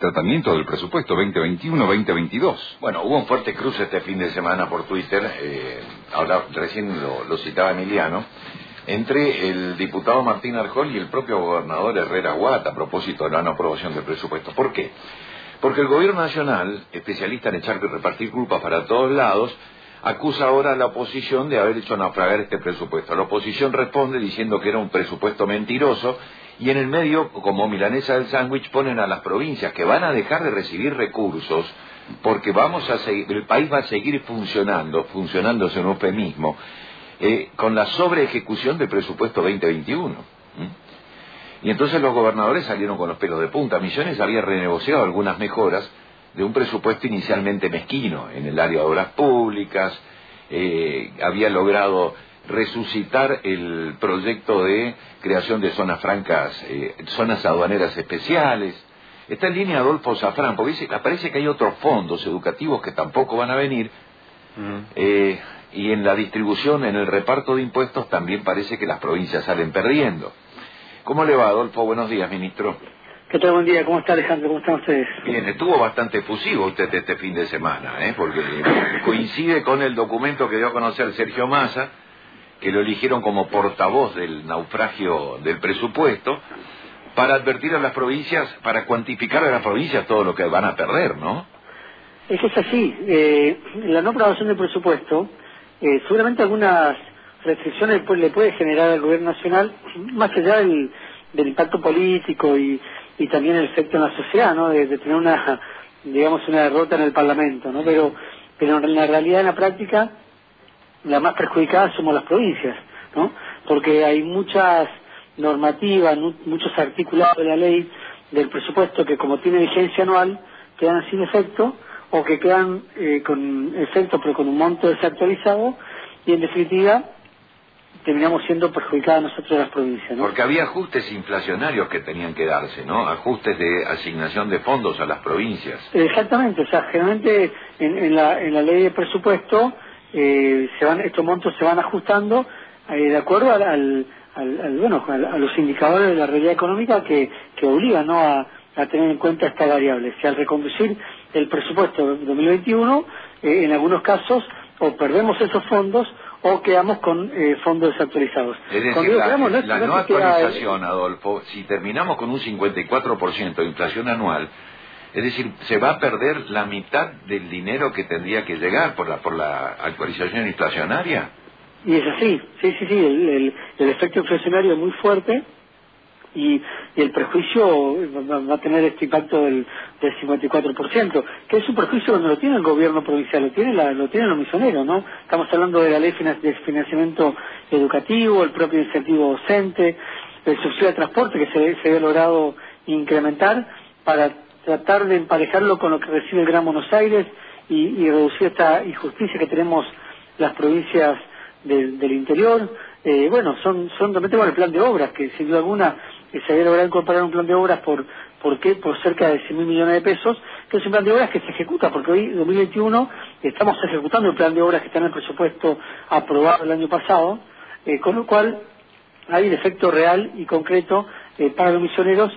tratamiento del presupuesto 2021-2022. Bueno, hubo un fuerte cruce este fin de semana por Twitter, ahora recién lo citaba Emiliano, entre el diputado Martín Arjol y el propio gobernador Herrera Huat a propósito de la no aprobación del presupuesto. ¿Por qué? Porque el gobierno nacional, especialista en echar y repartir culpas para todos lados, acusa ahora a la oposición de haber hecho naufragar este presupuesto. La oposición responde diciendo que era un presupuesto mentiroso y en el medio, como milanesa del sándwich, ponen a las provincias que van a dejar de recibir recursos porque el país va a seguir funcionándose en un eufemismo, con la sobreejecución del presupuesto 2021. Y entonces los gobernadores salieron con los pelos de punta. Misiones había renegociado algunas mejoras de un presupuesto inicialmente mezquino en el área de obras públicas, había logrado resucitar el proyecto de creación de zonas francas, zonas aduaneras especiales. Está en línea Adolfo Zafrán, porque parece que hay otros fondos educativos que tampoco van a venir, y en la distribución, en el reparto de impuestos, también parece que las provincias salen perdiendo. ¿Cómo le va, Adolfo? Buenos días, ministro. ¿Qué tal? Buen día. ¿Cómo está, Alejandro? ¿Cómo están ustedes? Bien, estuvo bastante efusivo usted este fin de semana, porque coincide con el documento que dio a conocer Sergio Massa, que lo eligieron como portavoz del naufragio del presupuesto, para advertir a las provincias, para cuantificar a las provincias todo lo que van a perder, ¿no? Es que es así. La no aprobación del presupuesto, seguramente algunas restricciones le puede generar al gobierno nacional, más allá del impacto político y también el efecto en la sociedad, ¿no? De tener una derrota en el Parlamento, ¿no? Pero en la realidad, en la práctica, la más perjudicada somos las provincias, ¿no? Porque hay muchas normativas, muchos articulados de la ley del presupuesto que, como tiene vigencia anual, quedan sin efecto o que quedan con efecto pero con un monto desactualizado, y en definitiva terminamos siendo perjudicadas nosotros las provincias, ¿no? Porque había ajustes inflacionarios que tenían que darse, ¿no? Ajustes de asignación de fondos a las provincias. Exactamente, o sea, generalmente en la ley de presupuesto estos montos se van ajustando de acuerdo a los indicadores de la realidad económica que obligan, ¿no?, a tener en cuenta esta variable. Si al reconducir el presupuesto de 2021, en algunos casos o perdemos esos fondos o quedamos con fondos desactualizados. Es decir, la no actualización, Adolfo, si terminamos con un 54% de inflación anual, es decir, se va a perder la mitad del dinero que tendría que llegar por la actualización inflacionaria. Y es así, sí, el efecto inflacionario es muy fuerte y el prejuicio va a tener este impacto del 54%, que es un prejuicio que no lo tiene el gobierno provincial, lo tienen los misioneros, ¿no? Estamos hablando de la ley de financiamiento educativo, el propio incentivo docente, el subsidio de transporte que se había logrado incrementar para tratar de emparejarlo con lo que recibe el Gran Buenos Aires y reducir esta injusticia que tenemos las provincias del interior. Son realmente el plan de obras, que sin duda alguna se había logrado incorporar un plan de obras por cerca de 100.000 millones de pesos, que es un plan de obras que se ejecuta, porque hoy, en 2021, estamos ejecutando el plan de obras que está en el presupuesto aprobado el año pasado, con lo cual hay un efecto real y concreto para los misioneros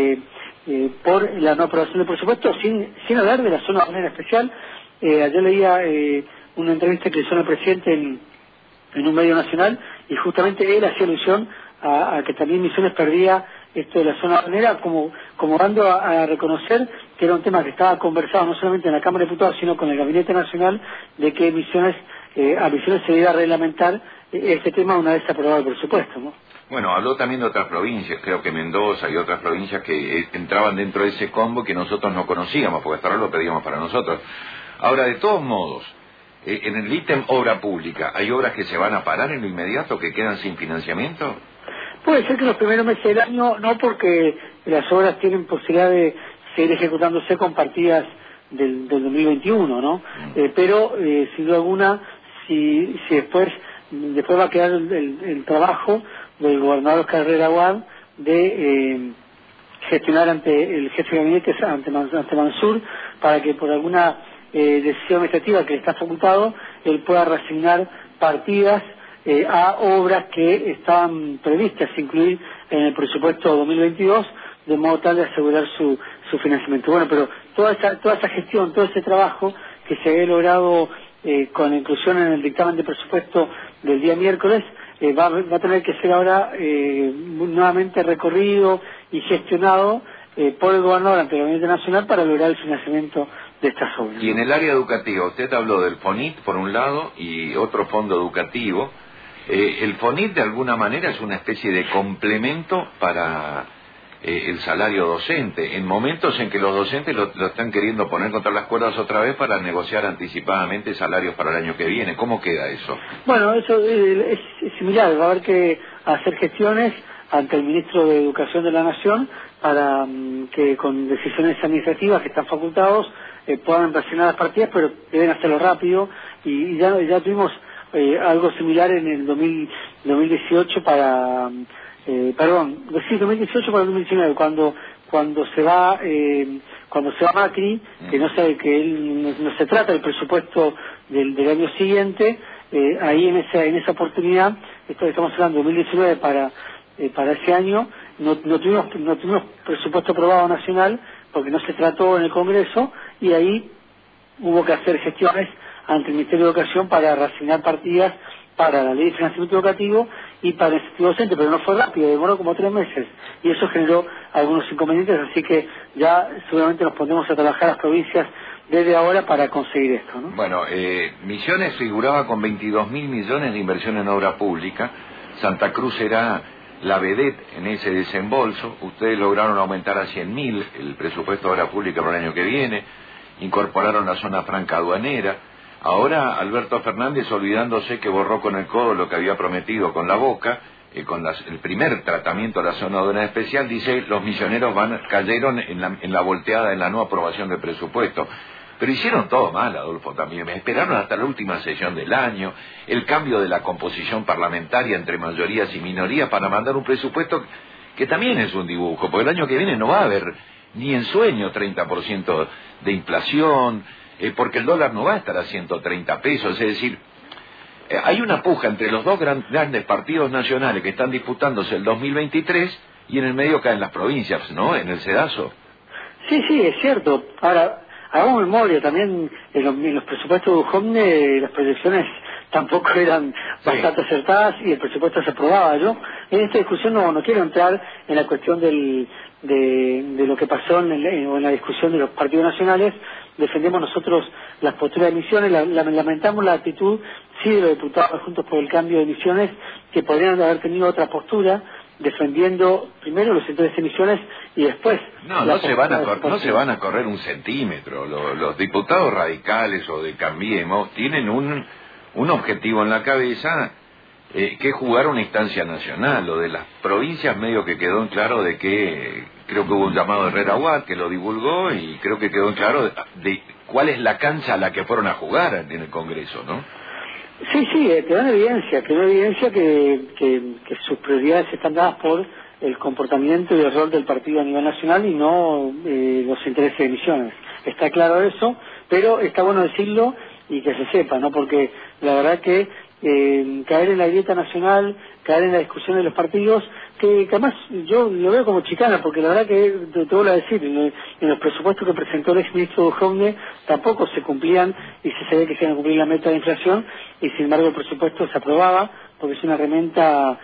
por la no aprobación del presupuesto, sin hablar de la zona aduanera especial. Ayer leía una entrevista que le hizo al presidente en un medio nacional, y justamente él hacía alusión a que también Misiones perdía esto de la zona aduanera, como dando a reconocer que era un tema que estaba conversado no solamente en la Cámara de Diputados, sino con el Gabinete Nacional, de que a Misiones se iba a reglamentar este tema una vez aprobado el presupuesto, ¿no? Bueno, habló también de otras provincias, creo que Mendoza y otras provincias que entraban dentro de ese combo que nosotros no conocíamos, porque hasta ahora lo pedíamos para nosotros. Ahora, de todos modos, en el ítem obra pública, ¿hay obras que se van a parar en lo inmediato, que quedan sin financiamiento? Puede ser que los primeros meses del año no, porque las obras tienen posibilidad de seguir ejecutándose con partidas del 2021, ¿no? Pero, sin duda alguna, si después va a quedar el trabajo del gobernador Oscar Herrera Huat de gestionar ante el jefe de gabinete, ante Mansur, para que por alguna decisión administrativa que le está facultado, él pueda reasignar partidas a obras que estaban previstas incluir en el presupuesto 2022, de modo tal de asegurar su financiamiento. Bueno, pero toda esa gestión, todo ese trabajo que se había logrado con la inclusión en el dictamen de presupuesto del día miércoles, va a tener que ser ahora nuevamente recorrido y gestionado por el gobernador ante el Gabinete Nacional para lograr el financiamiento de estas obras. Y en el área educativa, usted habló del FONIT por un lado y otro fondo educativo. El FONIT de alguna manera es una especie de complemento para el salario docente, en momentos en que los docentes lo están queriendo poner contra las cuerdas otra vez para negociar anticipadamente salarios para el año que viene. ¿Cómo queda eso? Bueno, eso es similar, va a haber que hacer gestiones ante el ministro de Educación de la Nación para que con decisiones administrativas que están facultados puedan presionar las partidas, pero deben hacerlo rápido, y ya tuvimos algo similar en el 2018 para... 2018 para el 2019, cuando se va Macri, que él no se trata del presupuesto del año siguiente, ahí en esa oportunidad, estamos hablando de 2019 para ese año, no tuvimos presupuesto aprobado nacional porque no se trató en el Congreso, y ahí hubo que hacer gestiones ante el Ministerio de Educación para reasignar partidas para la ley de financiamiento educativo y para el incentivo docente, pero no fue rápido, demoró como 3 meses, y eso generó algunos inconvenientes, así que ya seguramente nos pondremos a trabajar las provincias desde ahora para conseguir esto, ¿no? Bueno, Misiones figuraba con 22.000 millones de inversión en obra pública. Santa Cruz será la vedette en ese desembolso. Ustedes lograron aumentar a 100.000 el presupuesto de obra pública para el año que viene, incorporaron la zona franca aduanera. Ahora Alberto Fernández, olvidándose que borró con el codo lo que había prometido con la boca, con el primer tratamiento de la zona aduanera especial, dice los misioneros cayeron en la volteada, en la no aprobación del presupuesto. Pero hicieron todo mal, Adolfo, también. Me esperaron hasta la última sesión del año, el cambio de la composición parlamentaria entre mayorías y minorías para mandar un presupuesto que también es un dibujo, porque el año que viene no va a haber ni en sueño 30% de inflación, porque el dólar no va a estar a 130 pesos, es decir, hay una puja entre los dos grandes partidos nacionales que están disputándose el 2023 y en el medio caen las provincias, ¿no?, en el sedazo. Sí, es cierto. Ahora, hagamos memoria, también en los presupuestos de UJOMNE las proyecciones tampoco eran bastante acertadas y el presupuesto se aprobaba. Yo en esta discusión no quiero entrar en la cuestión de lo que pasó en la discusión de los partidos nacionales. Defendemos nosotros las posturas de Misiones, lamentamos la actitud, sí, de los diputados Juntos por el Cambio de Misiones, que podrían haber tenido otra postura, defendiendo primero los intereses de Misiones y después... No se van a correr un centímetro. Los diputados radicales o de Cambiemos tienen un objetivo en la cabeza, que es jugar una instancia nacional. Lo de las provincias medio que quedó en claro de que, creo que hubo un llamado de Herrera Watt que lo divulgó, y creo que quedó en claro de cuál es la cancha a la que fueron a jugar en el Congreso, ¿no? Sí, quedó en evidencia que sus prioridades están dadas por el comportamiento y el rol del partido a nivel nacional y no los intereses de Misiones. Está claro eso, pero está bueno decirlo y que se sepa, ¿no? Porque la verdad que caer en la grieta nacional, caer en la discusión de los partidos, que además yo lo veo como chicana, porque la verdad que te vuelvo a decir, en los presupuestos que presentó el exministro de UJOMNE tampoco se cumplían, y se sabía que se iban a cumplir la meta de inflación, y sin embargo el presupuesto se aprobaba porque es una herramienta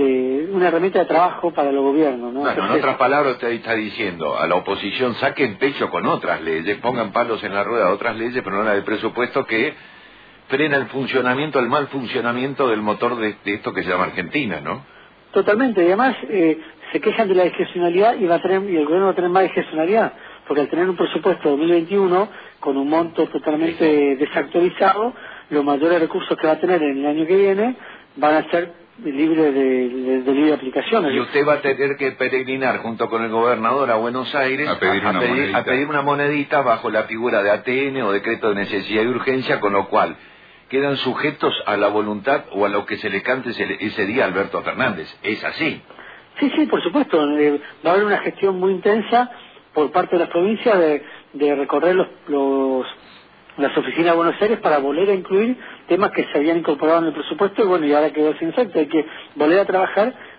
de trabajo para los gobiernos, ¿no? Bueno, en otras palabras, usted está diciendo a la oposición: saquen pecho con otras leyes, pongan palos en la rueda de otras leyes, pero no la del presupuesto, que frena el mal funcionamiento del motor de esto que se llama Argentina, ¿no? Totalmente, y además se quejan de la discrecionalidad y el gobierno va a tener más discrecionalidad, porque al tener un presupuesto 2021 con un monto totalmente desactualizado, los mayores recursos que va a tener en el año que viene van a ser libres de libre aplicación. Y usted va a tener que peregrinar junto con el gobernador a Buenos Aires a pedir una monedita bajo la figura de ATN o decreto de necesidad y urgencia, con lo cual quedan sujetos a la voluntad o a lo que se le cante ese día a Alberto Fernández. ¿Es así? Sí, por supuesto. Va a haber una gestión muy intensa por parte de las provincias de recorrer las oficinas de Buenos Aires para volver a incluir temas que se habían incorporado en el presupuesto, y ahora quedó sin efecto. Hay que volver a trabajar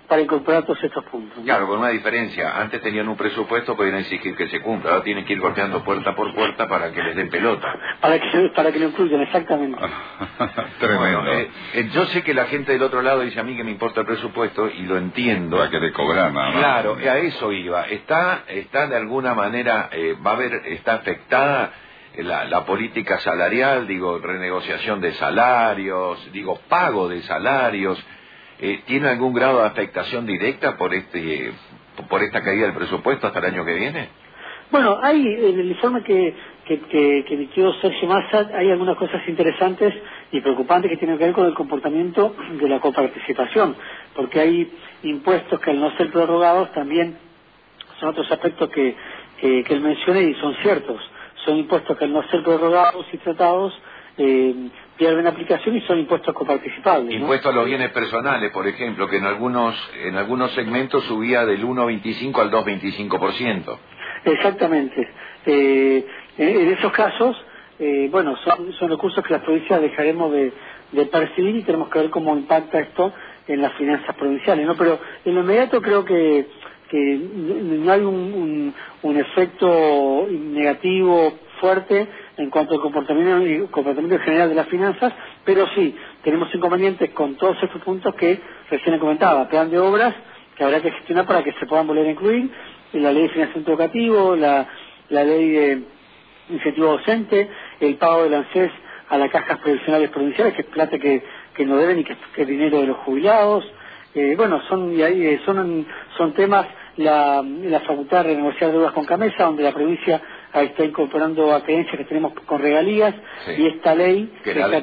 para incorporar todos estos puntos, ¿no? Claro, con una diferencia. Antes tenían un presupuesto, podían exigir que se cumpla. Ahora tienen que ir golpeando puerta por puerta para que les den pelota. Para que lo incluyan, exactamente. Tremendo. Bueno, yo sé que la gente del otro lado dice a mí que me importa el presupuesto y lo entiendo. Para que le cobran nada más. Claro, a eso iba. Está de alguna manera, está afectada la política salarial, digo, renegociación de salarios, digo, pago de salarios. ¿Tiene algún grado de afectación directa por esta caída del presupuesto hasta el año que viene? Bueno, hay en el informe que emitió Sergio Massa, hay algunas cosas interesantes y preocupantes que tienen que ver con el comportamiento de la coparticipación, porque hay impuestos que al no ser prorrogados también son otros aspectos que él menciona y son ciertos. Son impuestos que al no ser prorrogados y tratados pierden aplicación y son impuestos coparticipables, ¿no? Impuesto a los bienes personales, por ejemplo, que en algunos segmentos subía del 1,25 al 2,25%. Exactamente. En esos casos, bueno, son recursos que las provincias dejaremos de percibir y tenemos que ver cómo impacta esto en las finanzas provinciales, ¿no? Pero en lo inmediato creo que no hay un efecto negativo fuerte en cuanto al comportamiento general de las finanzas, pero sí, tenemos inconvenientes con todos estos puntos que recién comentaba, plan de obras que habrá que gestionar para que se puedan volver a incluir, la ley de financiamiento educativo, la ley de incentivo docente, el pago del ANSES a las cajas previsionales provinciales, que es plata que no deben y que es dinero de los jubilados. Bueno, son temas, la facultad de renegociar deudas con Camesa, donde la provincia está incorporando a creencias que tenemos con regalías, sí. Y esta ley que la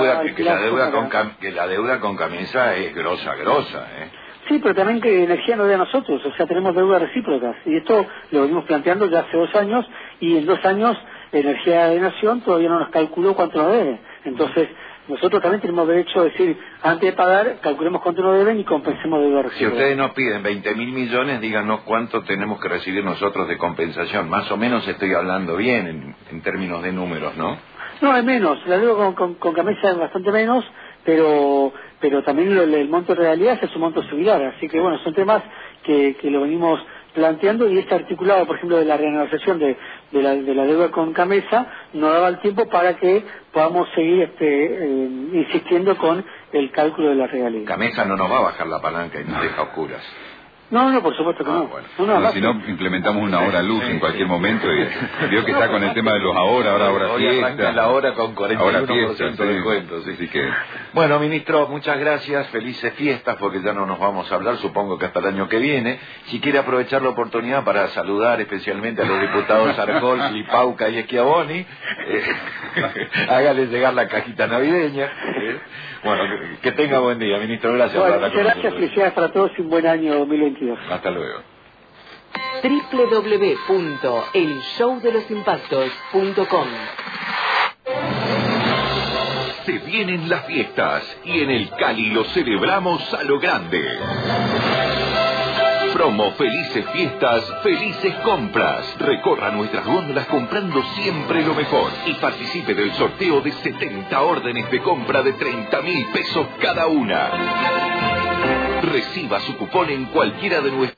deuda con Camesa es grosa, Sí, pero también que energía no debe a nosotros, o sea, tenemos deudas recíprocas, y esto lo venimos planteando ya hace 2 años, y en 2 años Energía de Nación todavía no nos calculó cuánto nos debe. Entonces, nosotros también tenemos derecho a decir, antes de pagar, calculemos cuánto nos deben y compensemos deuda recíproca. Si ustedes nos piden 20.000 millones, díganos cuánto tenemos que recibir nosotros de compensación. Más o menos estoy hablando bien en términos de números, ¿no? No, es menos. La deuda con Camesa es bastante menos, pero también el monto de realidad es un monto similar. Así que, bueno, son temas que lo venimos planteando y este articulado, por ejemplo, de la renegociación de la deuda con Camesa nos daba el tiempo para que podamos seguir insistiendo con el cálculo de la regalía. Camesa no nos va a bajar la palanca y nos deja oscuras. No, por supuesto que no. Bueno. Si no, implementamos una hora luz en cualquier momento y vio que está con el tema de los ahora fiesta. La hora con 41% de descuento. Sí. Así que... Bueno, ministro, muchas gracias. Felices fiestas, porque ya no nos vamos a hablar, supongo que hasta el año que viene. Si quiere aprovechar la oportunidad para saludar especialmente a los diputados Arjol, Lipauca y Schiavoni, hágale llegar la cajita navideña. Bueno, que tenga buen día, ministro. Gracias. Bueno, muchas gracias, felicidades para todos y un buen año 2022. Hasta luego. www.elshowdelosimpactos.com. Se vienen las fiestas y en el Cali lo celebramos a lo grande. Promo Felices Fiestas, Felices Compras. Recorra nuestras góndolas comprando siempre lo mejor y participe del sorteo de 70 órdenes de compra de 30.000 pesos cada una. Reciba su cupón en cualquiera de nuestras